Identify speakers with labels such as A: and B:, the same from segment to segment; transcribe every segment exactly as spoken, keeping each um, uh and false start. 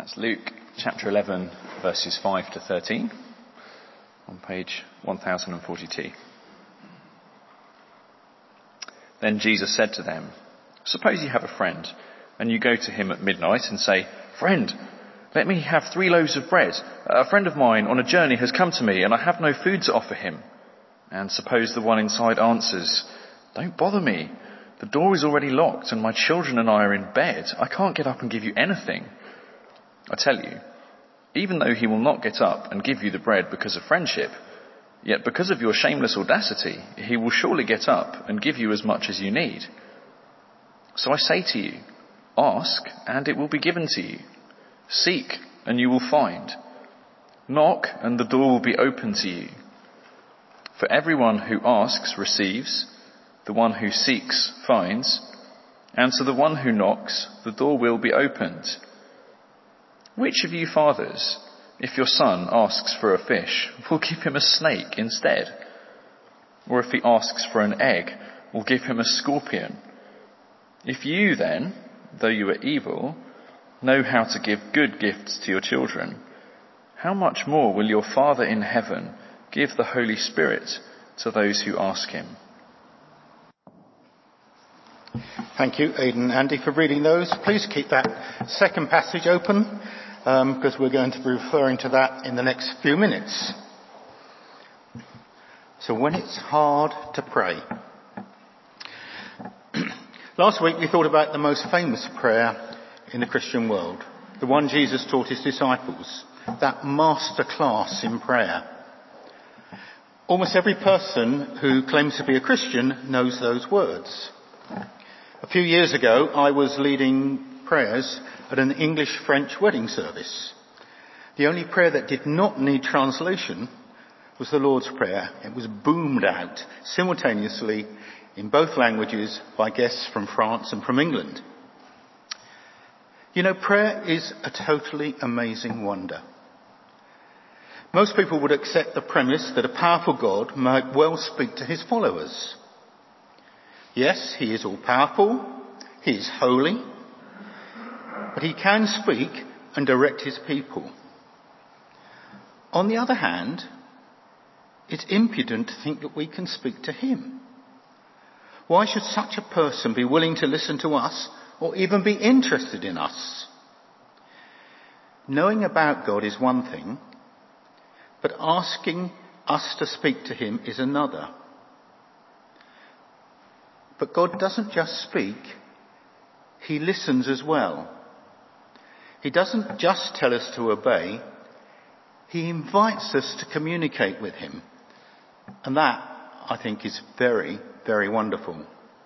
A: That's Luke chapter eleven, verses five to thirteen, on page one thousand forty-two. Then Jesus said to them, "Suppose you have a friend, and you go to him at midnight and say, 'Friend, let me have three loaves of bread. A friend of mine on a journey has come to me, and I have no food to offer him.' And suppose the one inside answers, 'Don't bother me. The door is already locked, and my children and I are in bed. I can't get up and give you anything.' I tell you, even though he will not get up and give you the bread because of friendship, yet because of your shameless audacity, he will surely get up and give you as much as you need. So I say to you, ask, and it will be given to you. Seek, and you will find. Knock, and the door will be open to you. For everyone who asks receives, the one who seeks finds, and to the one who knocks, the door will be opened. Which of you fathers, if your son asks for a fish, will give him a snake instead? Or if he asks for an egg, will give him a scorpion? If you then, though you are evil, know how to give good gifts to your children, how much more will your Father in heaven give the Holy Spirit to those who ask him?"
B: Thank you, Aidan and Andy, for reading those. Please keep that second passage open, um, because we're going to be referring to that in the next few minutes. So when it's hard to pray. Last week we thought about the most famous prayer in the Christian world, the one Jesus taught his disciples, that master class in prayer. Almost every person who claims to be a Christian knows those words. A few years ago, I was leading prayers at an English-French wedding service. The only prayer that did not need translation was the Lord's Prayer. It was boomed out simultaneously in both languages by guests from France and from England. You know, prayer is a totally amazing wonder. Most people would accept the premise that a powerful God might well speak to his followers. Yes, he is all-powerful, he is holy, but he can speak and direct his people. On the other hand, it's impudent to think that we can speak to him. Why should such a person be willing to listen to us or even be interested in us? Knowing about God is one thing, but asking us to speak to him is another. But God doesn't just speak, he listens as well. He doesn't just tell us to obey, he invites us to communicate with him. And that, I think, is very, very wonderful.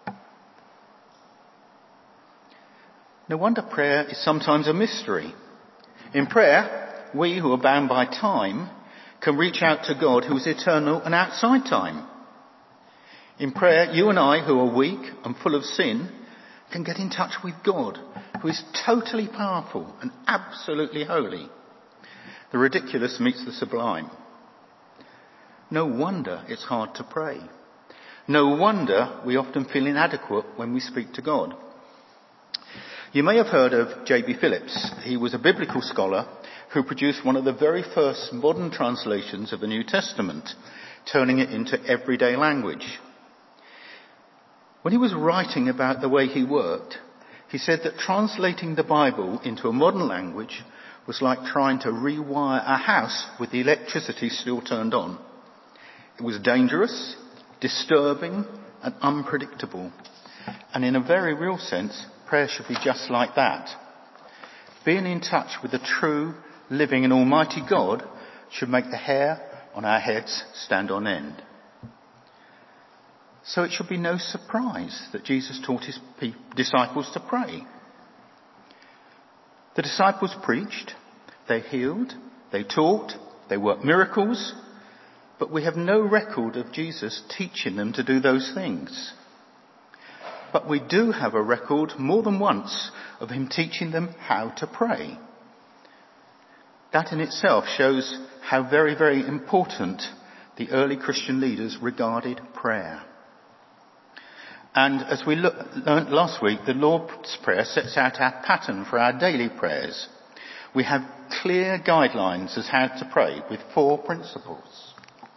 B: No wonder prayer is sometimes a mystery. In prayer, we who are bound by time can reach out to God who is eternal and outside time. In prayer, you and I, who are weak and full of sin, can get in touch with God, who is totally powerful and absolutely holy. The ridiculous meets the sublime. No wonder it's hard to pray. No wonder we often feel inadequate when we speak to God. You may have heard of J B Phillips. He was a biblical scholar who produced one of the very first modern translations of the New Testament, turning it into everyday language. When he was writing about the way he worked, he said that translating the Bible into a modern language was like trying to rewire a house with the electricity still turned on. It was dangerous, disturbing, and unpredictable. And in a very real sense, prayer should be just like that. Being in touch with the true, living and almighty God should make the hair on our heads stand on end. So it should be no surprise that Jesus taught his disciples to pray. The disciples preached, they healed, they taught, they worked miracles, but we have no record of Jesus teaching them to do those things. But we do have a record more than once of him teaching them how to pray. That in itself shows how very, very important the early Christian leaders regarded prayer. And as we look, learnt last week, the Lord's Prayer sets out our pattern for our daily prayers. We have clear guidelines as how to pray with four principles.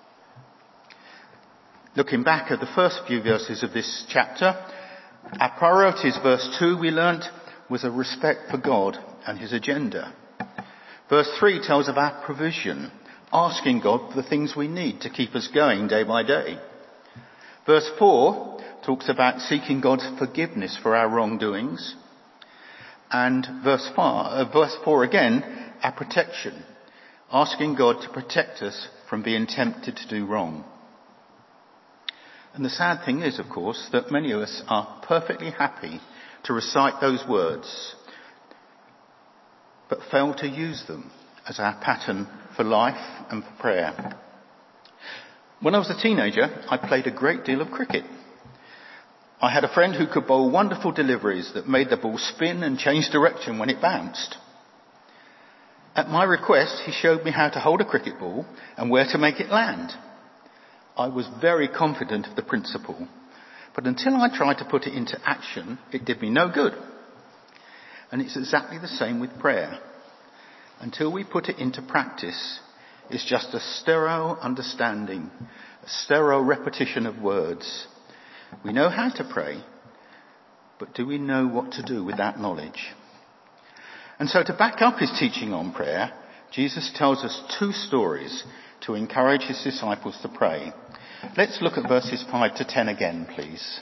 B: Looking back at the first few verses of this chapter, our priorities, verse two, we learnt, was a respect for God and his agenda. Verse three tells of our provision, asking God for the things we need to keep us going day by day. Verse four talks about seeking God's forgiveness for our wrongdoings. And verse four, uh, verse four again, our protection, asking God to protect us from being tempted to do wrong. And the sad thing is, of course, that many of us are perfectly happy to recite those words, but fail to use them as our pattern for life and for prayer. When I was a teenager, I played a great deal of cricket. I had a friend who could bowl wonderful deliveries that made the ball spin and change direction when it bounced. At my request, he showed me how to hold a cricket ball and where to make it land. I was very confident of the principle, but until I tried to put it into action, it did me no good. And it's exactly the same with prayer. Until we put it into practice, it's just a sterile understanding, a sterile repetition of words. We know how to pray, but do we know what to do with that knowledge? And so to back up his teaching on prayer, Jesus tells us two stories to encourage his disciples to pray. Let's look at verses five to ten again, please.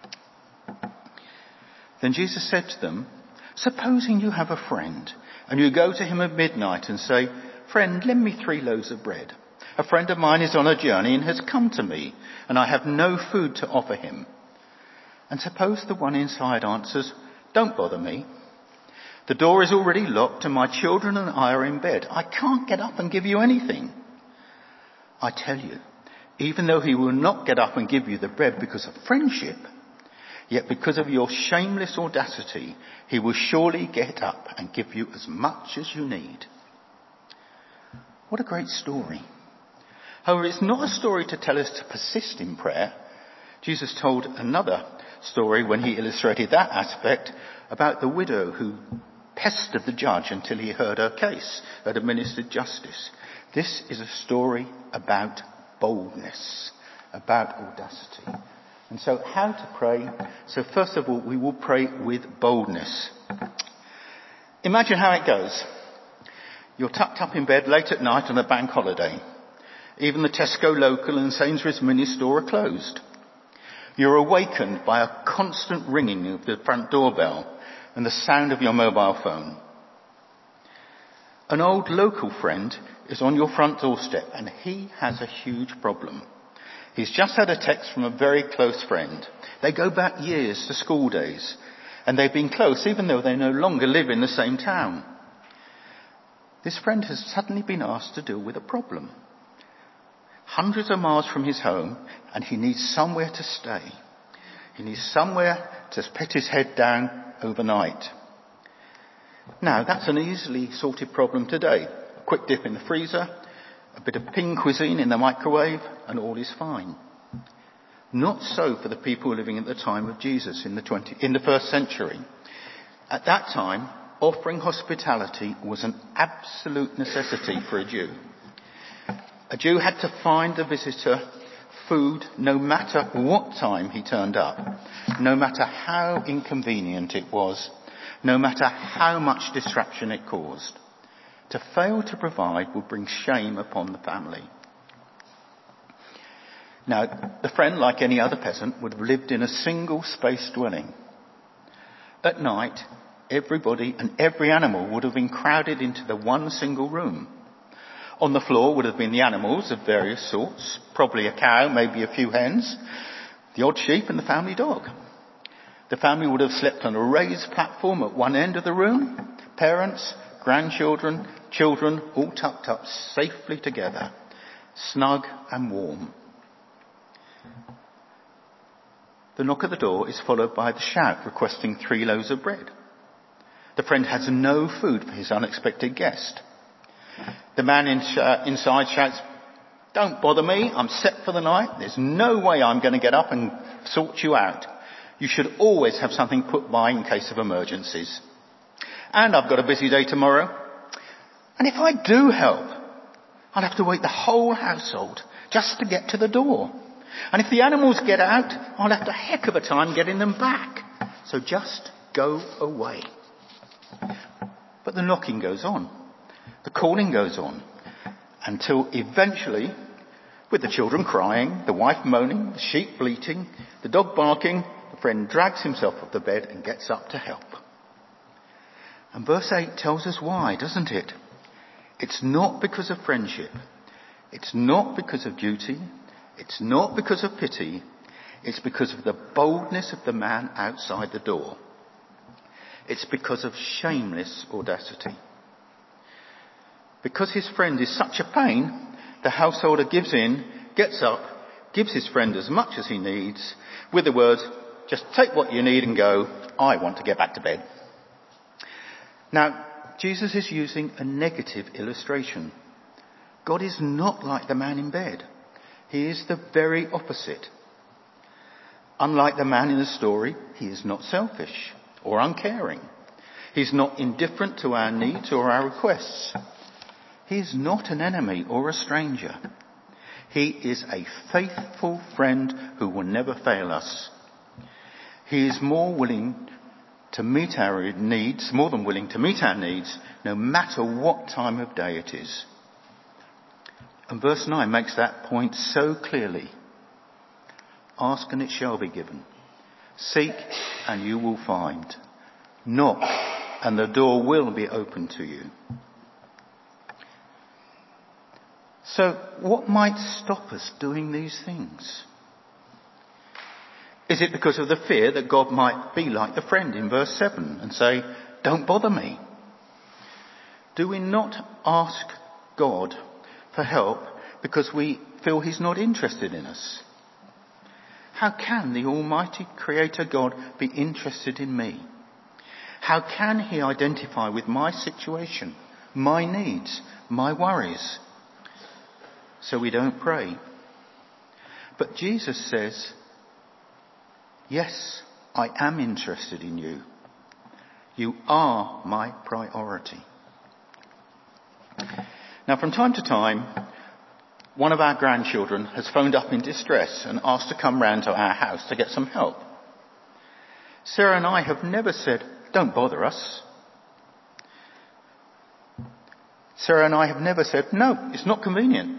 B: Then Jesus said to them, "Supposing you have a friend, and you go to him at midnight and say, 'Friend, lend me three loaves of bread. A friend of mine is on a journey and has come to me, and I have no food to offer him.' And suppose the one inside answers, 'Don't bother me. The door is already locked and my children and I are in bed. I can't get up and give you anything.' I tell you, even though he will not get up and give you the bread because of friendship, yet because of your shameless audacity, he will surely get up and give you as much as you need." What a great story. However, it's not a story to tell us to persist in prayer. Jesus told another story when he illustrated that aspect about the widow who pestered the judge until he heard her case, had administered justice. This is a story about boldness, about audacity. And so how to pray? So first of all, we will pray with boldness. Imagine how it goes. You're tucked up in bed late at night on a bank holiday. Even the Tesco local and Sainsbury's mini store are closed. You're awakened by a constant ringing of the front doorbell and the sound of your mobile phone. An old local friend is on your front doorstep and he has a huge problem. He's just had a text from a very close friend. They go back years to school days and they've been close even though they no longer live in the same town. This friend has suddenly been asked to deal with a problem. Hundreds of miles from his home, and he needs somewhere to stay. He needs somewhere to put his head down overnight. Now, that's an easily sorted problem today. A quick dip in the freezer, a bit of ping cuisine in the microwave, and all is fine. Not so for the people living at the time of Jesus in the twenty, in the first century. At that time, offering hospitality was an absolute necessity for a Jew. A Jew had to find the visitor food no matter what time he turned up, no matter how inconvenient it was, no matter how much distraction it caused. To fail to provide would bring shame upon the family. Now, the friend, like any other peasant, would have lived in a single space dwelling. At night, everybody and every animal would have been crowded into the one single room. On the floor would have been the animals of various sorts, probably a cow, maybe a few hens, the odd sheep and the family dog. The family would have slept on a raised platform at one end of the room, parents, grandchildren, children, all tucked up safely together, snug and warm. The knock at the door is followed by the shout requesting three loaves of bread. The friend has no food for his unexpected guest. The man in sh- inside shouts, "Don't bother me, I'm set for the night. There's no way I'm going to get up and sort you out. You should always have something put by in case of emergencies. And I've got a busy day tomorrow. And if I do help, I'll have to wait the whole household just to get to the door. And if the animals get out, I'll have a heck of a time getting them back. So just go away. But the knocking goes on. The calling goes on. Until eventually, with the children crying, the wife moaning, the sheep bleating, the dog barking, the friend drags himself off the bed and gets up to help. And verse eight tells us why, doesn't it? It's not because of friendship. It's not because of duty. It's not because of pity. It's because of the boldness of the man outside the door. It's because of shameless audacity. Because his friend is such a pain, the householder gives in, gets up, gives his friend as much as he needs, with the words, just take what you need and go, I want to get back to bed. Now, Jesus is using a negative illustration. God is not like the man in bed. He is the very opposite. Unlike the man in the story, he is not selfish or uncaring. He's not indifferent to our needs or our requests. He is not an enemy or a stranger. He is a faithful friend who will never fail us. He is more willing to meet our needs, more than willing to meet our needs, no matter what time of day it is. And verse nine makes that point so clearly. Ask and it shall be given. Seek and you will find. Knock and the door will be opened to you. So what might stop us doing these things? Is it because of the fear that God might be like the friend in verse seven and say, don't bother me? Do we not ask God for help because we feel he's not interested in us? How can the Almighty Creator God be interested in me? How can he identify with my situation, my needs, my worries? So we don't pray. But Jesus says, yes, I am interested in you. You are my priority. Now, from time to time, one of our grandchildren has phoned up in distress and asked to come round to our house to get some help. Sarah and I have never said, don't bother us. Sarah and I have never said, no, it's not convenient.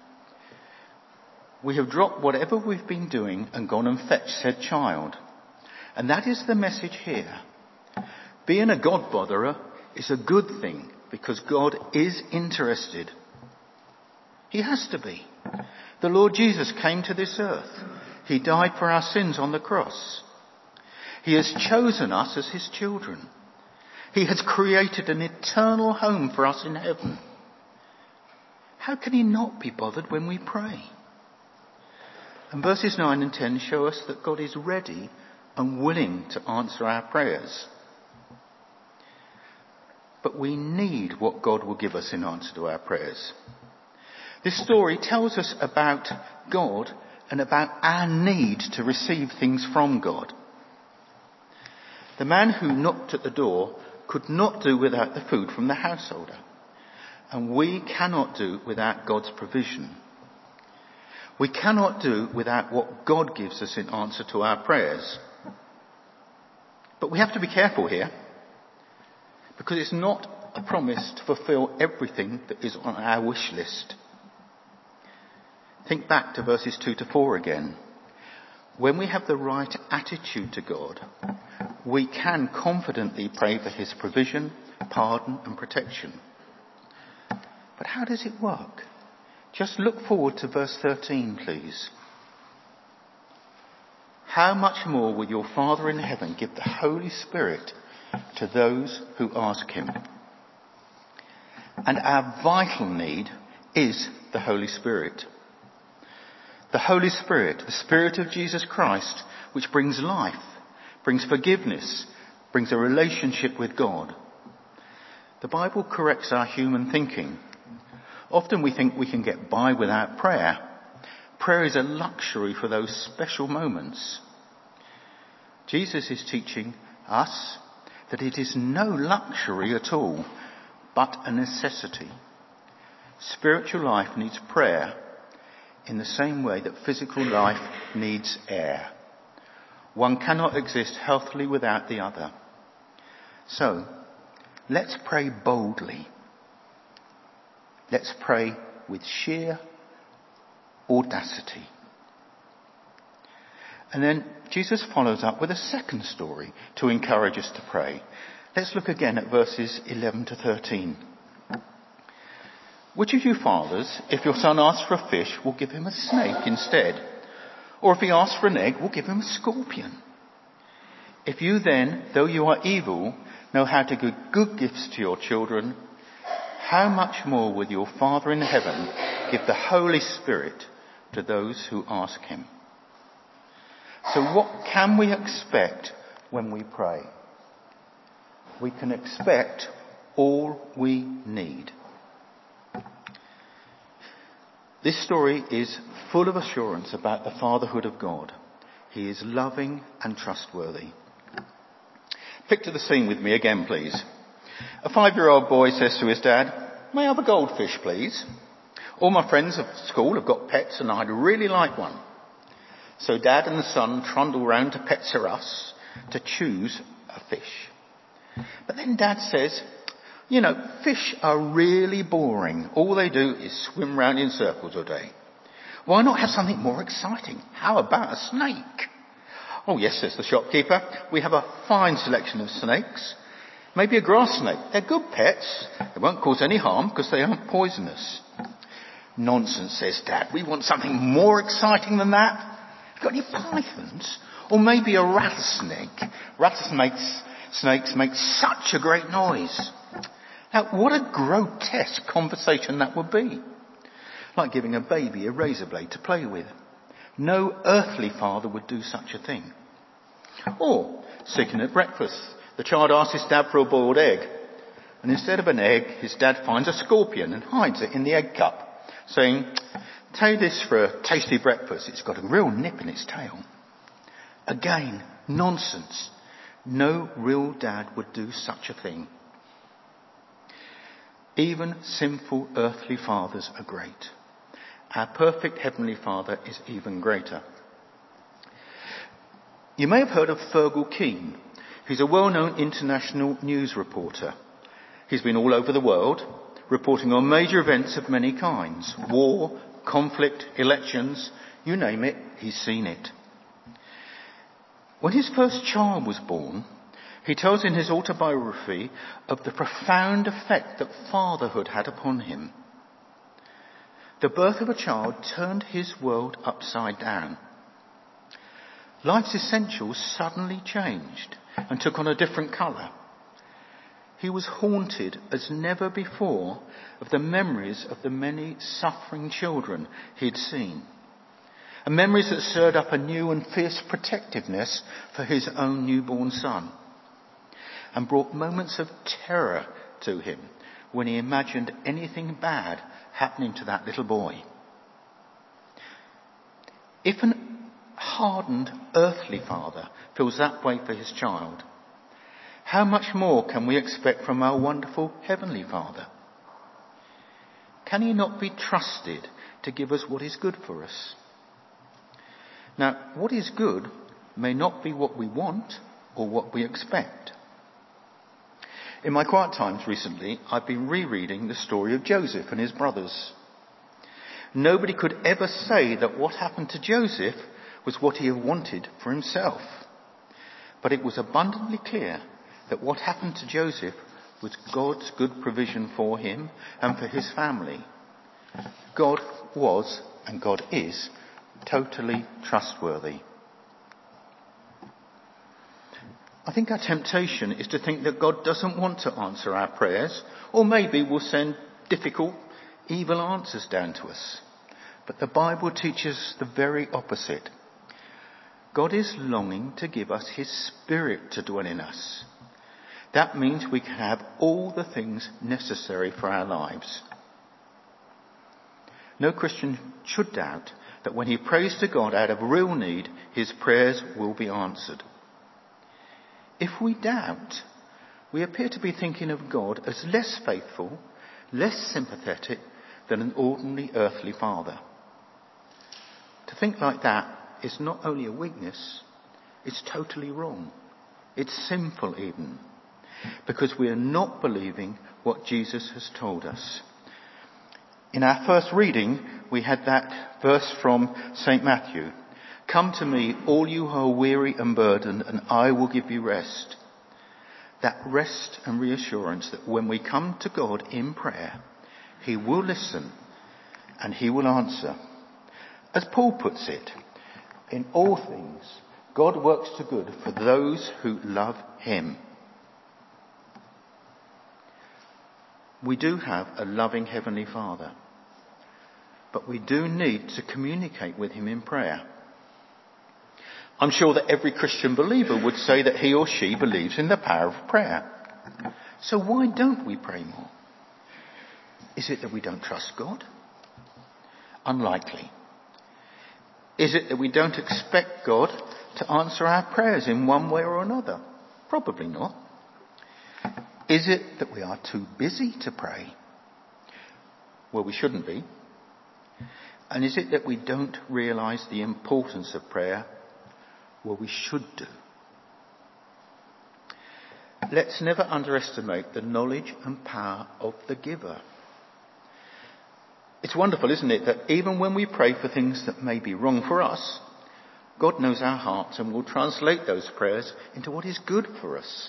B: We have dropped whatever we've been doing and gone and fetched said child. And that is the message here. Being a God botherer is a good thing because God is interested. He has to be. The Lord Jesus came to this earth. He died for our sins on the cross. He has chosen us as his children. He has created an eternal home for us in heaven. How can he not be bothered when we pray? And verses nine and ten show us that God is ready and willing to answer our prayers. But we need what God will give us in answer to our prayers. This story tells us about God and about our need to receive things from God. The man who knocked at the door could not do without the food from the householder. And we cannot do without God's provision. We cannot do without what God gives us in answer to our prayers. But we have to be careful here, because it's not a promise to fulfill everything that is on our wish list. Think back to verses two to four again. When we have the right attitude to God, we can confidently pray for his provision, pardon and protection. But how does it work? Just look forward to verse thirteen, please. How much more will your Father in heaven give the Holy Spirit to those who ask him? And our vital need is the Holy Spirit. The Holy Spirit, the Spirit of Jesus Christ, which brings life, brings forgiveness, brings a relationship with God. The Bible corrects our human thinking. Often we think we can get by without prayer. Prayer is a luxury for those special moments. Jesus is teaching us that it is no luxury at all, but a necessity. Spiritual life needs prayer in the same way that physical life needs air. One cannot exist healthily without the other. So, let's pray boldly. Let's pray with sheer audacity. And then Jesus follows up with a second story to encourage us to pray. Let's look again at verses eleven to thirteen. Which of you fathers, if your son asks for a fish, will give him a snake instead? Or if he asks for an egg, will give him a scorpion? If you then, though you are evil, know how to give good gifts to your children, how much more will your Father in heaven give the Holy Spirit to those who ask him? So what can we expect when we pray? We can expect all we need. This story is full of assurance about the fatherhood of God. He is loving and trustworthy. Picture the scene with me again, please. A five-year-old boy says to his dad, "May I have a goldfish, please? All my friends at school have got pets and I'd really like one." So Dad and the son trundle round to Pets R Us to choose a fish. But then Dad says, "You know, fish are really boring. All they do is swim round in circles all day. Why not have something more exciting? How about a snake?" "Oh yes," says the shopkeeper, "we have a fine selection of snakes. Maybe a grass snake. They're good pets. They won't cause any harm because they aren't poisonous." "Nonsense," says Dad. "We want something more exciting than that. Got any pythons? Or maybe a rattlesnake? Rattlesnakes snakes make such a great noise." Now, what a grotesque conversation that would be. Like giving a baby a razor blade to play with. No earthly father would do such a thing. Or, sitting at breakfast, the child asks his dad for a boiled egg. And instead of an egg, his dad finds a scorpion and hides it in the egg cup, saying, "Take this for a tasty breakfast. It's got a real nip in its tail." Again, nonsense. No real dad would do such a thing. Even sinful earthly fathers are great. Our perfect heavenly Father is even greater. You may have heard of Fergal Keane. He's a well-known international news reporter. He's been all over the world, reporting on major events of many kinds. War, conflict, elections, you name it, he's seen it. When his first child was born, he tells in his autobiography of the profound effect that fatherhood had upon him. The birth of a child turned his world upside down. Life's essentials suddenly changed and took on a different colour. He was haunted as never before of the memories of the many suffering children he'd seen, and memories that stirred up a new and fierce protectiveness for his own newborn son, and brought moments of terror to him when he imagined anything bad happening to that little boy. If an hardened earthly father feels that way for his child, how much more can we expect from our wonderful heavenly Father? Can he not be trusted to give us what is good for us? Now, what is good may not be what we want or what we expect. In my quiet times recently, I've been rereading the story of Joseph and his brothers. Nobody could ever say that what happened to Joseph was what he had wanted for himself. But it was abundantly clear that what happened to Joseph was God's good provision for him and for his family. God was, and God is, totally trustworthy. I think our temptation is to think that God doesn't want to answer our prayers, or maybe will send difficult, evil answers down to us. But the Bible teaches the very opposite. God is longing to give us his Spirit to dwell in us. That means we can have all the things necessary for our lives. No Christian should doubt that when he prays to God out of real need, his prayers will be answered. If we doubt, we appear to be thinking of God as less faithful, less sympathetic than an ordinary earthly father. To think like that is not only a weakness, it's totally wrong. It's sinful even, because we are not believing what Jesus has told us. In our first reading, we had that verse from Saint Matthew. Come to me, all you who are weary and burdened, and I will give you rest. That rest and reassurance that when we come to God in prayer, he will listen and he will answer. As Paul puts it, in all things, God works to good for those who love him. We do have a loving Heavenly Father, but we do need to communicate with him in prayer. I'm sure that every Christian believer would say that he or she believes in the power of prayer. So why don't we pray more? Is it that we don't trust God? Unlikely. Is it that we don't expect God to answer our prayers in one way or another? Probably not. Is it that we are too busy to pray? Well, we shouldn't be. And is it that we don't realise the importance of prayer? Well, we should do. Let's never underestimate the knowledge and power of the giver. It's wonderful, isn't it, that even when we pray for things that may be wrong for us, God knows our hearts and will translate those prayers into what is good for us.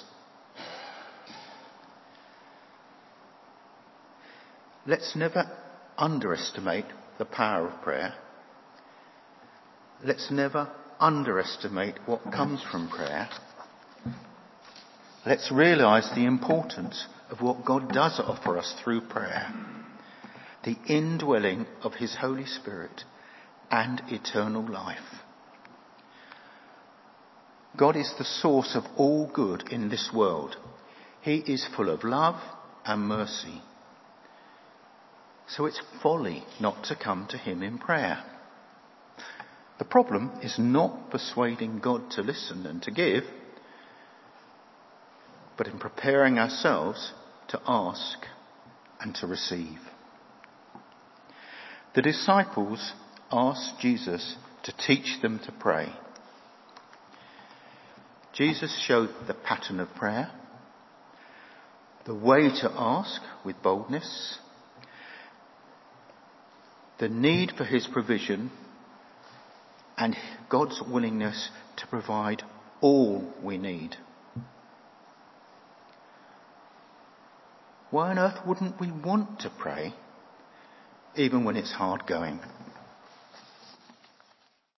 B: Let's never underestimate the power of prayer. Let's never underestimate what comes from prayer. Let's realise the importance of what God does offer us through prayer. The indwelling of his Holy Spirit and eternal life. God is the source of all good in this world. He is full of love and mercy. So it's folly not to come to him in prayer. The problem is not persuading God to listen and to give, but in preparing ourselves to ask and to receive. The disciples asked Jesus to teach them to pray. Jesus showed the pattern of prayer, the way to ask with boldness, the need for his provision, and God's willingness to provide all we need. Why on earth wouldn't we want to pray, even when it's hard going?